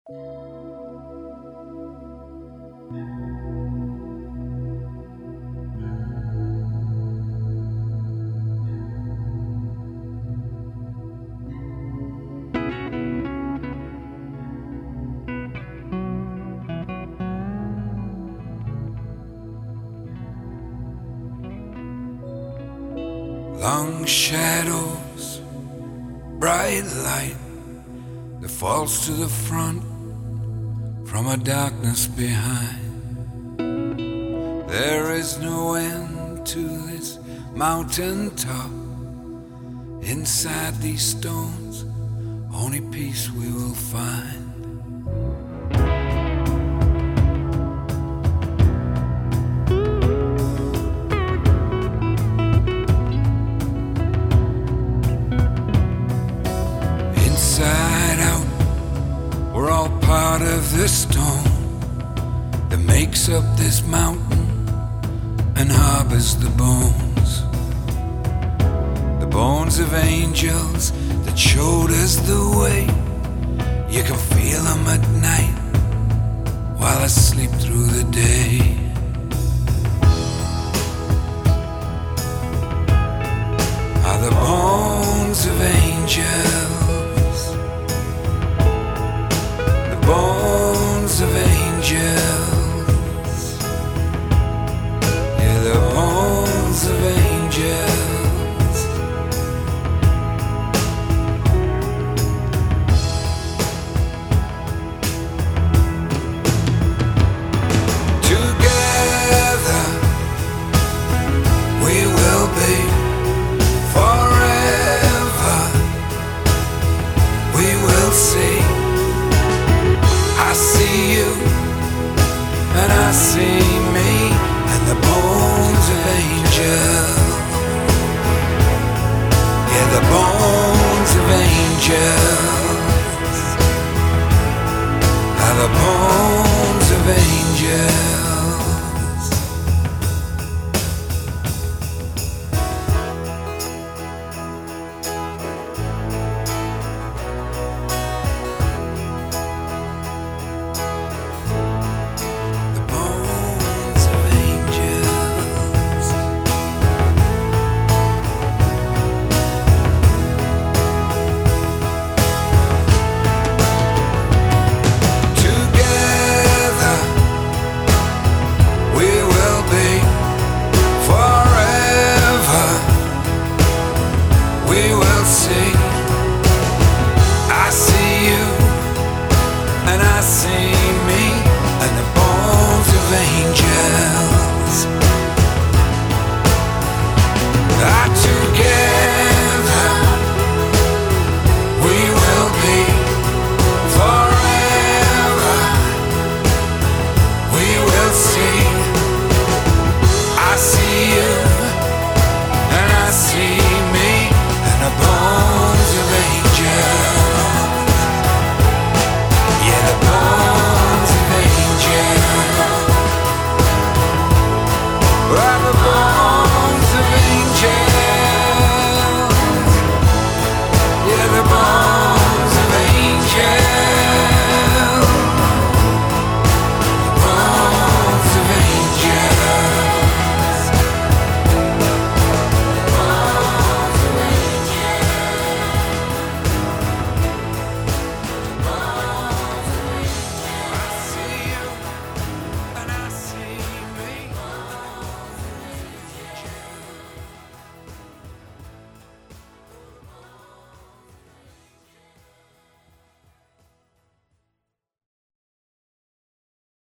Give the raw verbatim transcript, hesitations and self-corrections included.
Long shadows, bright light that falls to the front from a darkness behind. There is no end to this mountain top. Inside these stones, only peace we will find. Inside out, we're all part of the stone that makes up this mountain and harbors the bones. The bones of angels that showed us the way. You can feel them at night while I sleep through the day. Are the bones of angels, the bones of angels, yeah, the bones of angels. Together we will be forever. We will see. I see you and I see me and the bones of angels. Yeah, the bones of angels are the bones of angels. The bones of angels. Together we will be forever. We will see. I see you and I see